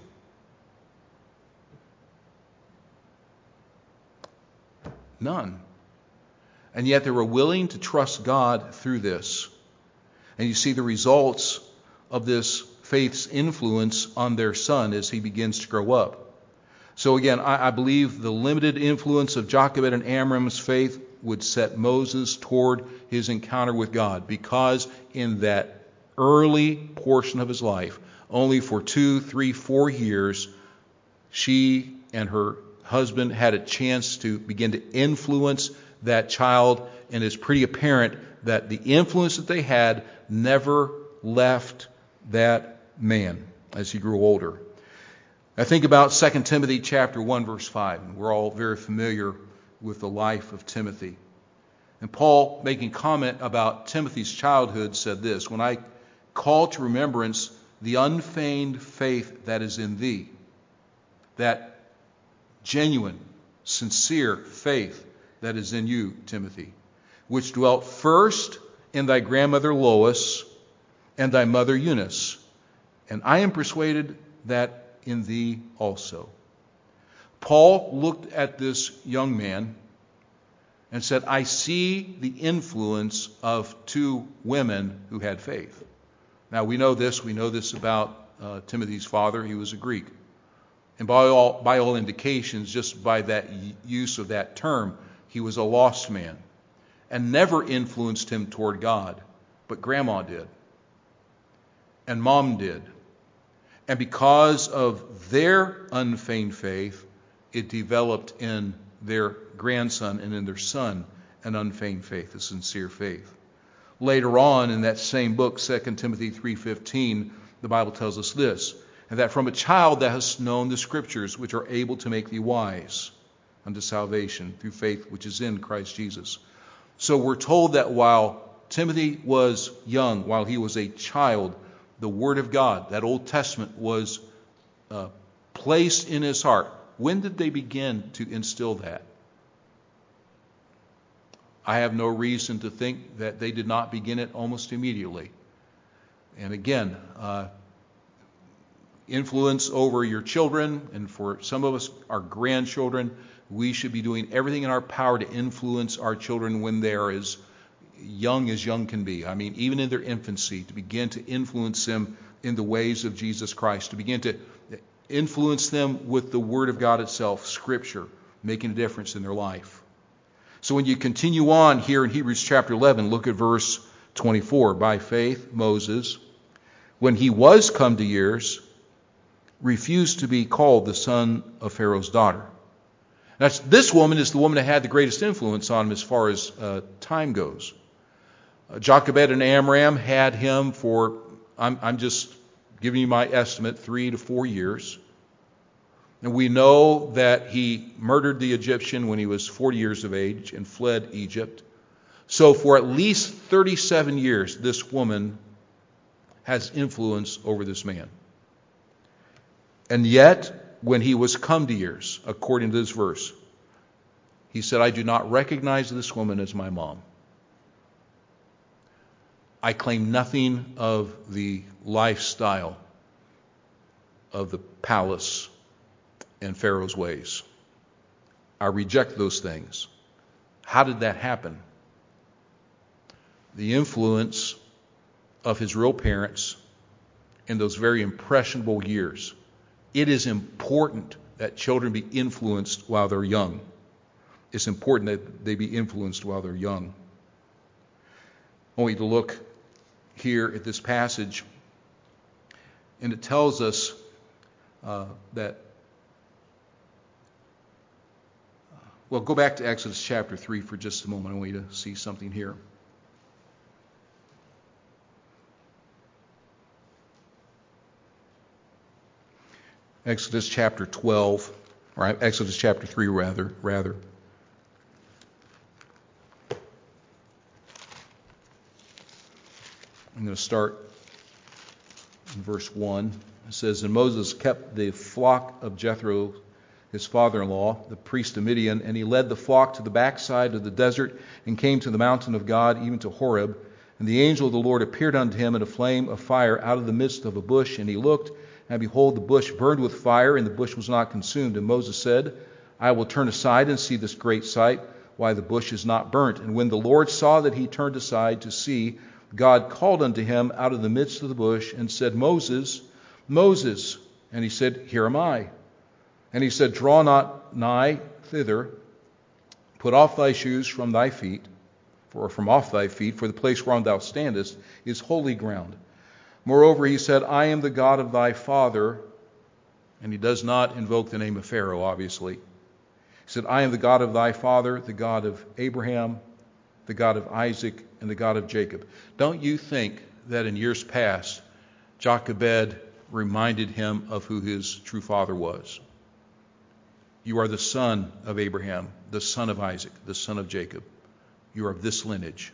None. And yet they were willing to trust God through this. And you see the results of this faith's influence on their son as he begins to grow up. So again, I, I believe the limited influence of Jochebed and Amram's faith would set Moses toward his encounter with God, because in that early portion of his life, only for two, three, four years, she and her husband had a chance to begin to influence that child, and it's pretty apparent that the influence that they had never left that man as he grew older. I think about Second Timothy chapter one, verse five. And we're all very familiar with the life of Timothy. And Paul, making comment about Timothy's childhood, said this: "When I call to remembrance the unfeigned faith that is in thee," that genuine, sincere faith that is in you, Timothy, "which dwelt first in thy grandmother Lois and thy mother Eunice, and I am persuaded that in thee also." Paul looked at this young man and said, I see the influence of two women who had faith. Now we know this, we know this about uh, Timothy's father. He was a Greek. And by all, by all indications, just by that use of that term, he was a lost man and never influenced him toward God. But grandma did. And mom did. And because of their unfeigned faith, it developed in their grandson and in their son an unfeigned faith, a sincere faith. Later on in that same book, Second Timothy three fifteen, the Bible tells us this: "And that from a child thou hast known the Scriptures, which are able to make thee wise unto salvation through faith which is in Christ Jesus." So we're told that while Timothy was young, while he was a child, the Word of God, that Old Testament, was uh, placed in his heart. When did they begin to instill that? I have no reason to think that they did not begin it almost immediately. And again, uh, influence over your children, and for some of us, our grandchildren, we should be doing everything in our power to influence our children when they are as young as young can be. I mean, even in their infancy, to begin to influence them in the ways of Jesus Christ, to begin to influence them with the Word of God itself, Scripture, making a difference in their life. So when you continue on here in Hebrews chapter eleven, look at verse twenty-four. "By faith, Moses, when he was come to years, refused to be called the son of Pharaoh's daughter." That's, this woman is the woman that had the greatest influence on him as far as uh, time goes. Uh, Jochebed and Amram had him for, I'm, I'm just giving you my estimate, three to four years. And we know that he murdered the Egyptian when he was forty years of age and fled Egypt. So for at least thirty-seven years, this woman has influence over this man. And yet, when he was come to years, according to this verse, he said, "I do not recognize this woman as my mom. I claim nothing of the lifestyle of the palace and Pharaoh's ways. I reject those things." How did that happen? The influence of his real parents in those very impressionable years. It is important that children be influenced while they're young. It's important that they be influenced while they're young. I want you to look here at this passage, and it tells us uh, that Well, go back to Exodus chapter three for just a moment. I want you to see something here. Exodus chapter twelve, or Exodus chapter three rather, rather. I'm going to start in verse one. It says, And Moses kept the flock of Jethro, his father-in-law, the priest of Midian, and he led the flock to the backside of the desert and came to the mountain of God, even to Horeb. And the angel of the Lord appeared unto him in a flame of fire out of the midst of a bush, and he looked, and behold, the bush burned with fire, and the bush was not consumed. And Moses said, I will turn aside and see this great sight, why the bush is not burnt. And when the Lord saw that he turned aside to see, God called unto him out of the midst of the bush, and said, Moses, Moses. And he said, Here am I. And he said, Draw not nigh thither, put off thy shoes from thy feet, or from off thy feet, for the place whereon thou standest is holy ground. Moreover, he said, I am the God of thy father. And he does not invoke the name of Pharaoh, obviously. He said, I am the God of thy father, the God of Abraham, the God of Isaac, and the God of Jacob. Don't you think that in years past, Jochebed reminded him of who his true father was? You are the son of Abraham, the son of Isaac, the son of Jacob. You are of this lineage.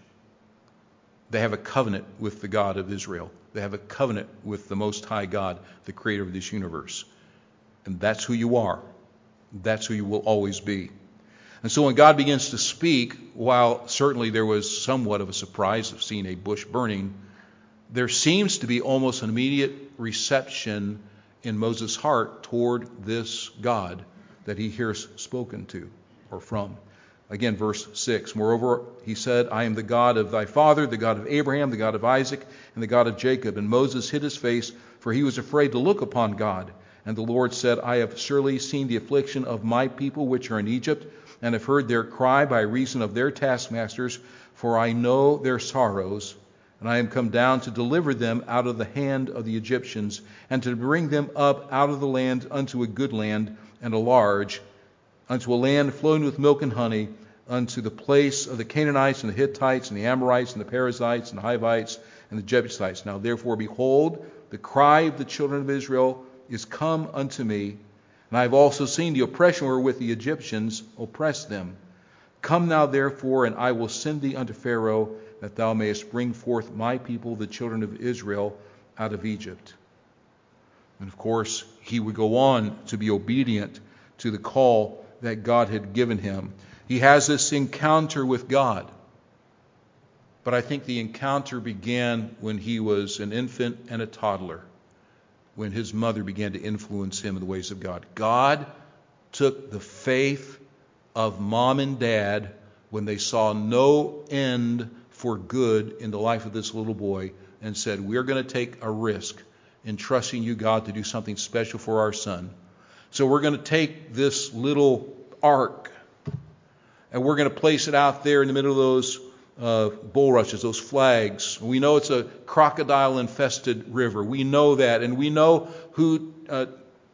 They have a covenant with the God of Israel. They have a covenant with the Most High God, the creator of this universe. And that's who you are. That's who you will always be. And so when God begins to speak, while certainly there was somewhat of a surprise of seeing a bush burning, there seems to be almost an immediate reception in Moses' heart toward this God that he hears spoken to or from. Again, verse six, Moreover, he said, I am the God of thy father, the God of Abraham, the God of Isaac, and the God of Jacob. And Moses hid his face, for he was afraid to look upon God. And the Lord said, I have surely seen the affliction of my people which are in Egypt, and have heard their cry by reason of their taskmasters, for I know their sorrows. And I am come down to deliver them out of the hand of the Egyptians, and to bring them up out of the land unto a good land, and a large, unto a land flowing with milk and honey, unto the place of the Canaanites, and the Hittites, and the Amorites, and the Perizzites, and the Hivites, and the Jebusites. Now therefore, behold, the cry of the children of Israel is come unto me, and I have also seen the oppression wherewith the Egyptians oppress them. Come now therefore, and I will send thee unto Pharaoh, that thou mayest bring forth my people, the children of Israel, out of Egypt. And of course, he would go on to be obedient to the call that God had given him. He has this encounter with God. But I think the encounter began when he was an infant and a toddler, when his mother began to influence him in the ways of God. God took the faith of mom and dad when they saw no end for good in the life of this little boy and said, we're going to take a risk in trusting you, God, to do something special for our son. So we're going to take this little ark and we're going to place it out there in the middle of those uh, bulrushes, those flags. We know it's a crocodile-infested river. We know that. And we know who uh,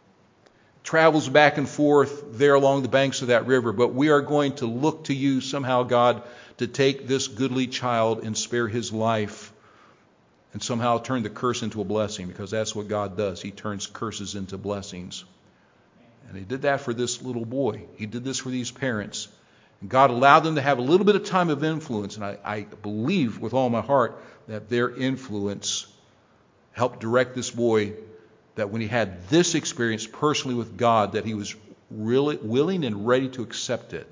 travels back and forth there along the banks of that river. But we are going to look to you somehow, God, to take this goodly child and spare his life and somehow turn the curse into a blessing, because that's what God does. He turns curses into blessings. And he did that for this little boy. He did this for these parents. And God allowed them to have a little bit of time of influence. And I, I believe with all my heart that their influence helped direct this boy, that when he had this experience personally with God, that he was really willing and ready to accept it.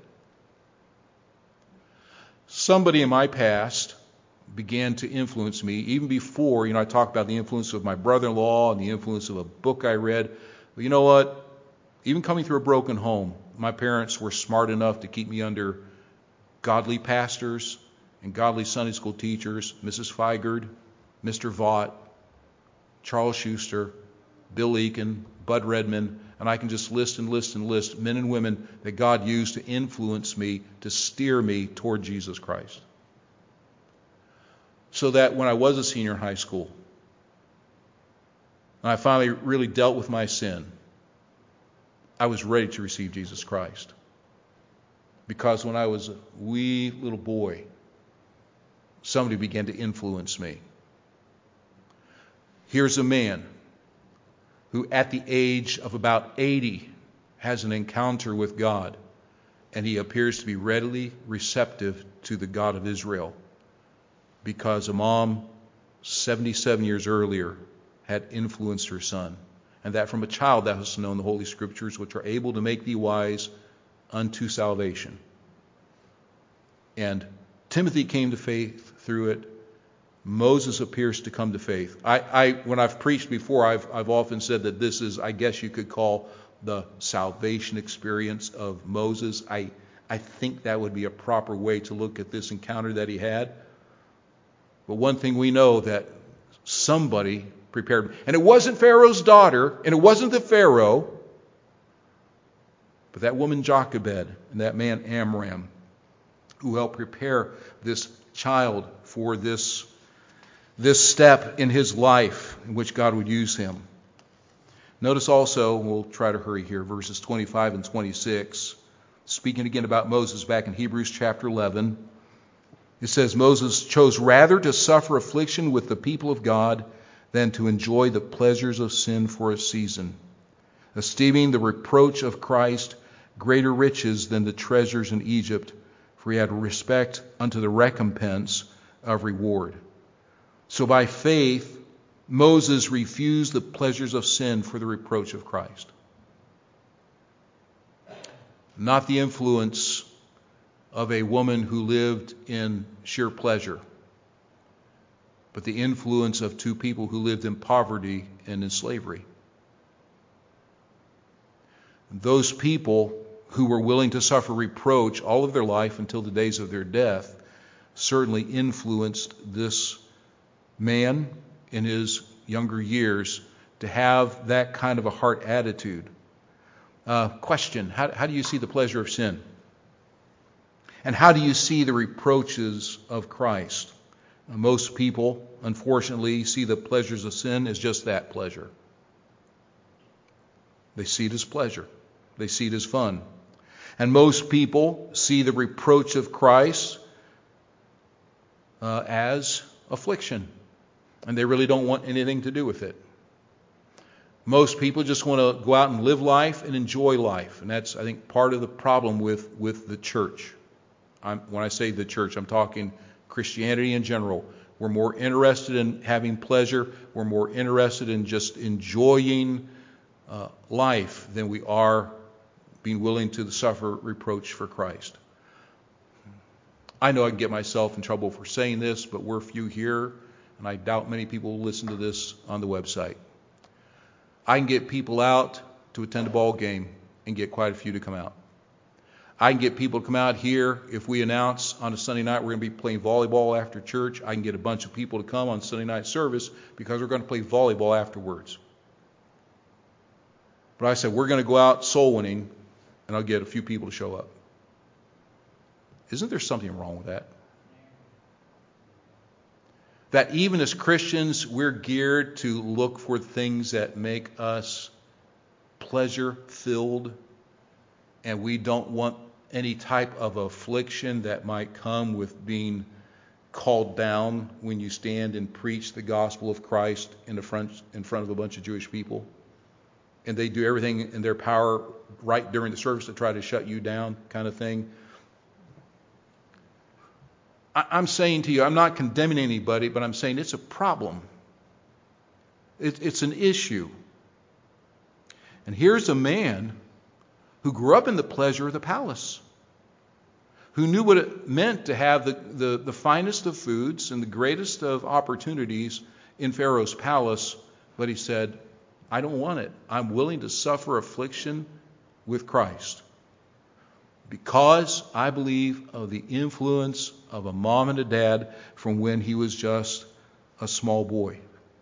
Somebody in my past began to influence me even before, you know, I talked about the influence of my brother-in-law and the influence of a book I read. But you know what? Even coming through a broken home, my parents were smart enough to keep me under godly pastors and godly Sunday school teachers, Missus Feigerd, Mister Vaught, Charles Schuster, Bill Eakin, Bud Redman, and I can just list and list and list men and women that God used to influence me, to steer me toward Jesus Christ. So that when I was a senior in high school, and I finally really dealt with my sin, I was ready to receive Jesus Christ. because when I was a wee little boy, somebody began to influence me. Here's a man who at the age of about eighty has an encounter with God, and he appears to be readily receptive to the God of Israel because a mom seventy-seven years earlier had influenced her son, and that from a child thou hast known the Holy Scriptures, which are able to make thee wise unto salvation. And Timothy came to faith through it. Moses appears to come to faith. I, I when I've preached before, I've, I've often said that this is, I guess you could call the salvation experience of Moses. I, I think that would be a proper way to look at this encounter that he had. But one thing we know, that somebody prepared. And it wasn't Pharaoh's daughter, and it wasn't the Pharaoh, but that woman Jochebed and that man Amram, who helped prepare this child for this, this step in his life in which God would use him. Notice also, we'll try to hurry here, verses twenty-five and twenty-six, speaking again about Moses back in Hebrews chapter eleven. It says, Moses chose rather to suffer affliction with the people of God than to enjoy the pleasures of sin for a season, esteeming the reproach of Christ greater riches than the treasures in Egypt, for he had respect unto the recompense of reward. So by faith, Moses refused the pleasures of sin for the reproach of Christ. Not the influence of a woman who lived in sheer pleasure, but the influence of two people who lived in poverty and in slavery. Those people who were willing to suffer reproach all of their life until the days of their death certainly influenced this man in his younger years to have that kind of a heart attitude. Uh, question, how, how do you see the pleasure of sin? And how do you see the reproaches of Christ? Uh, most people, unfortunately, see the pleasures of sin as just that, pleasure. They see it as pleasure. They see it as fun. And most people see the reproach of Christ uh, as affliction. And they really don't want anything to do with it. Most people just want to go out and live life and enjoy life. And that's, I think, part of the problem with, with the church. I'm, when I say the church, I'm talking Christianity in general. We're more interested in having pleasure. We're more interested in just enjoying uh, life than we are being willing to suffer reproach for Christ. I know I can get myself in trouble for saying this, but we're few here, and I doubt many people will listen to this on the website. I can get people out to attend a ball game and get quite a few to come out. I can get people to come out here. If we announce on a Sunday night we're going to be playing volleyball after church, I can get a bunch of people to come on Sunday night service because we're going to play volleyball afterwards. But I said we're going to go out soul winning, and I'll get a few people to show up. Isn't there something wrong with that? That even as Christians, we're geared to look for things that make us pleasure-filled, and we don't want any type of affliction that might come with being called down when you stand and preach the gospel of Christ in the front in front of a bunch of Jewish people. And they do everything in their power right during the service to try to shut you down, kind of thing. I'm saying to you, I'm not condemning anybody, but I'm saying it's a problem. It, it's an issue. And here's a man who grew up in the pleasure of the palace, who knew what it meant to have the, the, the finest of foods and the greatest of opportunities in Pharaoh's palace, but he said, I don't want it. I'm willing to suffer affliction with Christ, because I believe of the influence of a mom and a dad from when he was just a small boy.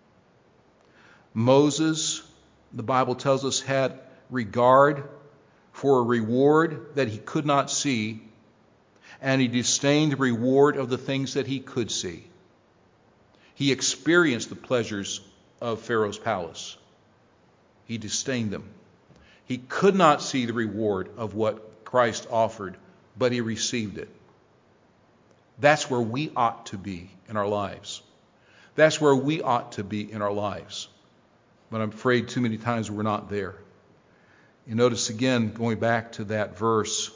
Moses, the Bible tells us, had regard for a reward that he could not see, and he disdained the reward of the things that he could see. He experienced the pleasures of Pharaoh's palace. He disdained them. He could not see the reward of what Christ offered but he received it. That's where we ought to be in our lives. That's where we ought to be in our lives. But I'm afraid too many times we're not there. You notice again, going back to that verse,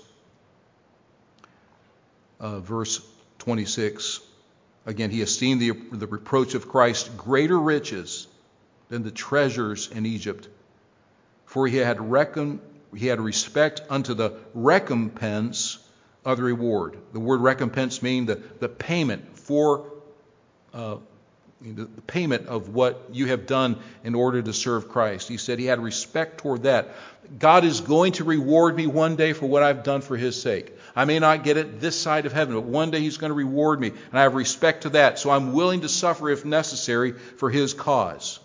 uh, verse twenty-six. Again, he esteemed the, the reproach of Christ greater riches than the treasures in Egypt, for he had reckon, he had respect unto the recompense of the reward. The word recompense means the, the payment for uh, the, the payment of what you have done in order to serve Christ. He said he had respect toward that. God is going to reward me one day for what I've done for his sake. I may not get it this side of heaven, but one day he's going to reward me, and I have respect to that. So I'm willing to suffer if necessary for his cause.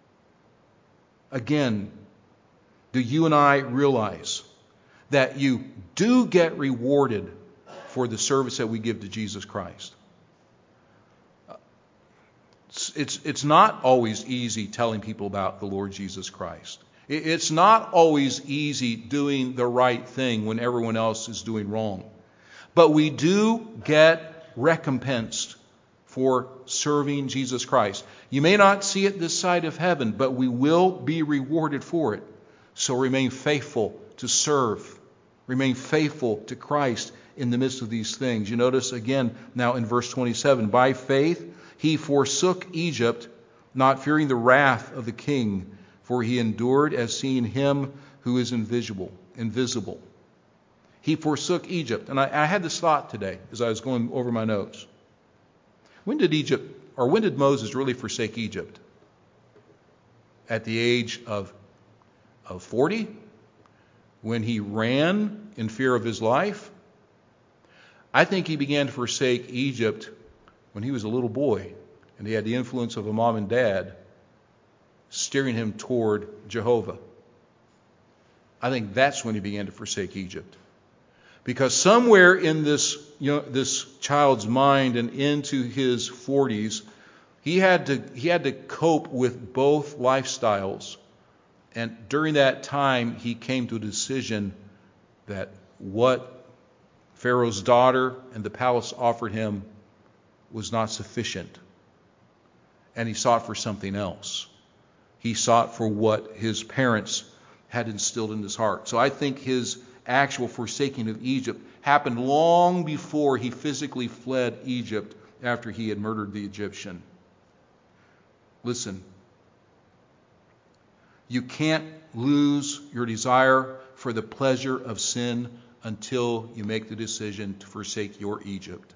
Again, do you and I realize that you do get rewarded for the service that we give to Jesus Christ? It's, it's, it's not always easy telling people about the Lord Jesus Christ. It's not always easy doing the right thing when everyone else is doing wrong. But we do get recompensed for serving Jesus Christ. You may not see it this side of heaven, but we will be rewarded for it. So remain faithful to serve. Remain faithful to Christ in the midst of these things. You notice again now in verse twenty-seven, by faith he forsook Egypt, not fearing the wrath of the king, for he endured as seeing him who is invisible. Invisible. He forsook Egypt. And I, I had this thought today as I was going over my notes. When did Egypt, or when did Moses really forsake Egypt? At the age of, of forty? When he ran in fear of his life? I think he began to forsake Egypt when he was a little boy, and he had the influence of a mom and dad steering him toward Jehovah. I think that's when he began to forsake Egypt. Because somewhere in this, you know, this child's mind and into his forties, he had to he had to cope with both lifestyles. And during that time, he came to a decision that what Pharaoh's daughter and the palace offered him was not sufficient. And he sought for something else. He sought for what his parents had instilled in his heart. So I think his actual forsaking of Egypt happened long before he physically fled Egypt after he had murdered the Egyptian. Listen, you can't lose your desire for the pleasure of sin until you make the decision to forsake your Egypt.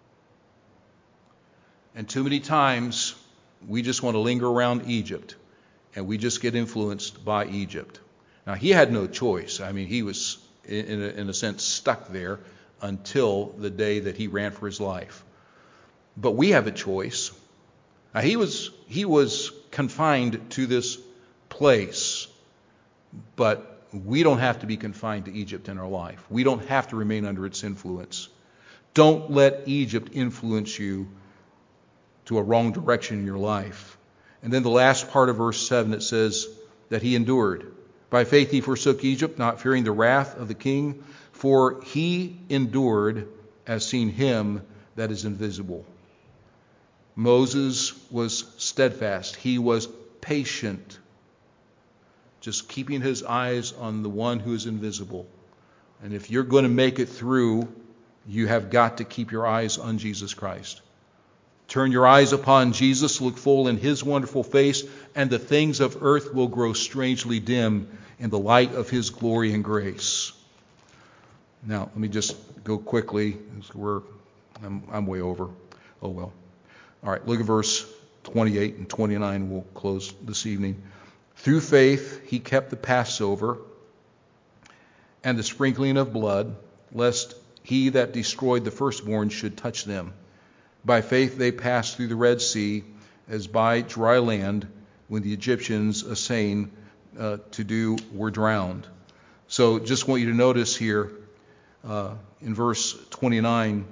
And too many times we just want to linger around Egypt, and we just get influenced by Egypt. Now, he had no choice. I mean, he was, in a, in a sense, stuck there until the day that he ran for his life. But we have a choice. Now, he was he was confined to this place, but we don't have to be confined to Egypt in our life. We don't have to remain under its influence. Don't let Egypt influence you to a wrong direction in your life. And then the last part of verse seven, it says that he endured. By faith he forsook Egypt, not fearing the wrath of the king, for he endured as seeing him that is invisible. Moses was steadfast. He was patient, just keeping his eyes on the one who is invisible. And if you're going to make it through, you have got to keep your eyes on Jesus Christ. Turn your eyes upon Jesus, look full in his wonderful face, and the things of earth will grow strangely dim in the light of his glory and grace. Now, let me just go quickly. We're, I'm, I'm way over. Oh, well. All right, look at verse twenty-eight and twenty-nine. We'll close this evening. Through faith he kept the Passover and the sprinkling of blood, lest he that destroyed the firstborn should touch them. By faith they passed through the Red Sea as by dry land, when the Egyptians, assaying uh, to do, were drowned. So just want you to notice here uh, in verse twenty-nine,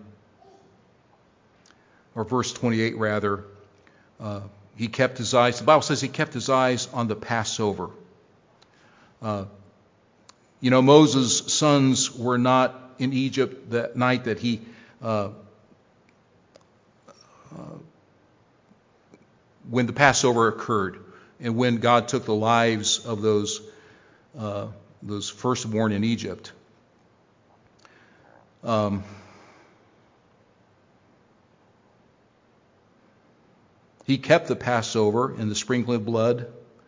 or verse twenty-eight rather, uh, he kept his eyes, the Bible says he kept his eyes on the Passover. Uh, you know, Moses' sons were not in Egypt that night that he uh, uh, when the Passover occurred and when God took the lives of those uh, those firstborn in Egypt. Um, he kept the Passover and the sprinkling of blood.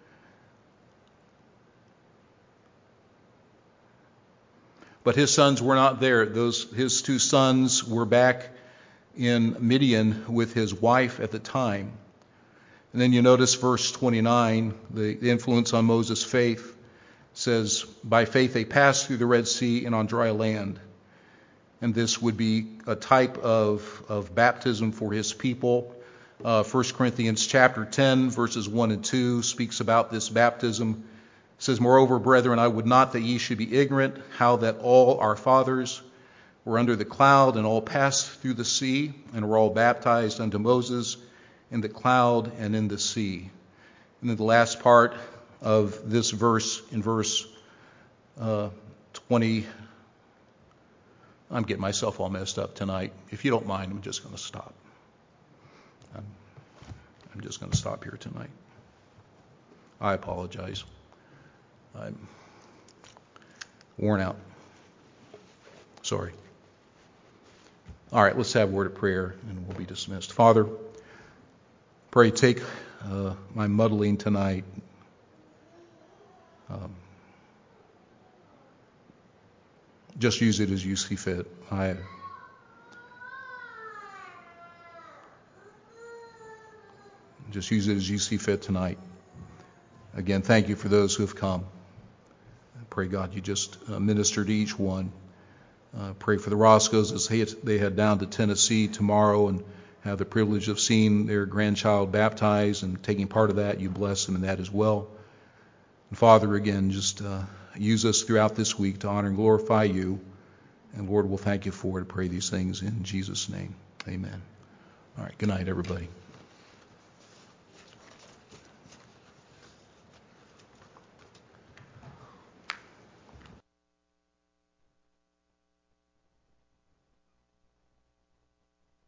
But his sons were not there. Those his two sons were back in Midian with his wife at the time. And then you notice verse twenty-nine, the, the influence on Moses' faith says, by faith they passed through the Red Sea and on dry land. And this would be a type of, of baptism for his people. Uh, First Corinthians chapter ten, verses one and two speaks about this baptism. It says, moreover, brethren, I would not that ye should be ignorant how that all our fathers were under the cloud and all passed through the sea and were all baptized unto Moses in the cloud and in the sea. And then the last part of this verse, in verse uh, twenty, I'm getting myself all messed up tonight. If you don't mind, I'm just going to stop. I'm, I'm just going to stop here tonight. I apologize. I'm worn out. Sorry. All right, let's have a word of prayer and we'll be dismissed. Father, pray take uh, my muddling tonight. Um, just use it as you see fit. I just use it as you see fit tonight. Again, thank you for those who have come. I pray, God, you just uh, minister to each one. Uh, pray for the Roscoes as they, they head down to Tennessee tomorrow and have the privilege of seeing their grandchild baptized and taking part of that. You bless them in that as well. And Father, again, just uh, use us throughout this week to honor and glorify you. And Lord, we'll thank you for it. I pray these things in Jesus' name. Amen. All right. Good night, everybody.